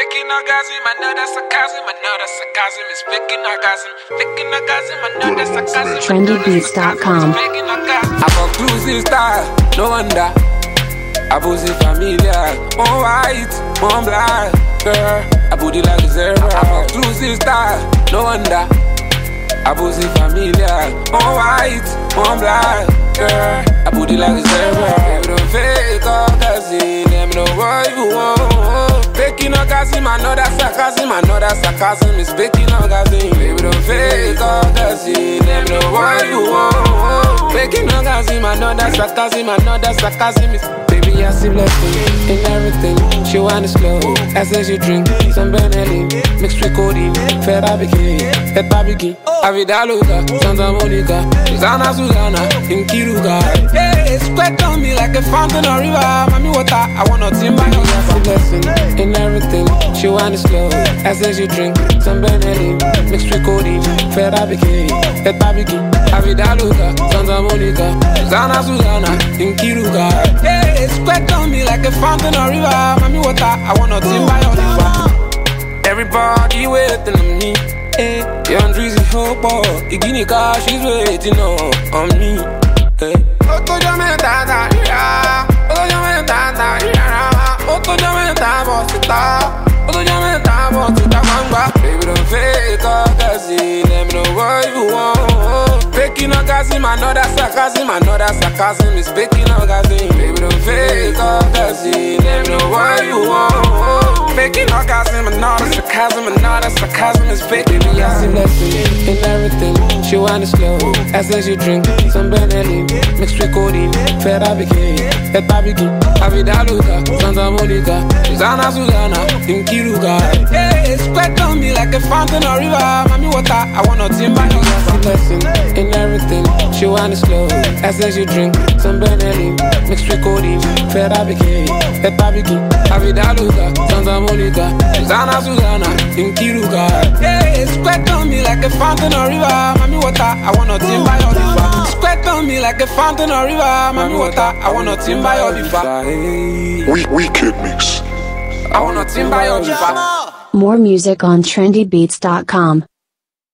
Faking orgasm, I know that's sarcasm. I know that's sarcasm. It's faking orgasm. Faking orgasm, I know that's sarcasm. Trendybeats.com. I fuck cruising style, no wonder. I pussy familiar, one white, one black, girl. I put it like a zebra. I fuck cruising style, no wonder. I pussy familiar, one white, one black, girl. I put it like a zebra. Baby, don't fake orgasm, let me know what you want. Faking orgasm, I know that's sarcasm. I know that's sarcasm, it's faking orgasm. Baby, don't fake orgasm, let me know what you want. Faking orgasm, I know that's sarcasm. I know that's sarcasm, it's baby, I see blessing in everything. She want it slow, I say she drink some Benelli, mixed with codeine. Fed barbecue, Avida Luca, Santa Monica, Susana, in Kiruga. Hey, sweat on me like a fountain or river. Mami water, I want nothing but you. I see blessing in everything. She want it slow, I say she drink some Benelli, mixed with codeine. Fed barbecue, Avida Luca, Santa Monica, Susana, in Kiruga. Hey, sweat on me like a fountain or river. Mami water, I want nothing but you. Everybody waiting on me. Hey, young Drizzy Hope, Igini car, she's waiting on me. Hey, Oto Jamaica, yeah. Oto Jamaica, yeah. Oto Jamaica, bossita. Oto Jamaica, bossita, manga. Baby, don't fake orgasm, let me know what you want. Faking orgasm, I know that's sarcasm. I know that's sarcasm, it's faking orgasm. Baby, don't fake orgasm, let me know what you want. Faking orgasm, I know that's sarcasm. I know that's sarcasm, it's faking. Baby, I see blessing in everything. She want it slow, I say she drink some Benelli, mixed with codeine. Fed barbecue, Avida Luca, Santa Monica, Susana, in Kiruga. Hey, sweat on me like a fountain or river. Mami water, I want nothing but you. I see blessing in everything. She want it slow, I say she drink some Benelli, mixed with codeine. Fed barbecue, Avida Luca, Santa Monica, Susana, in Kiruga. Hey, sweat on me like a fountain or river. Mami water, I want nothing but your diva. Sweat on me like a fountain or river. Mami water, I want nothing but your diva. Wicked mix. I want nothing but your diva. More music on trendybeats.com.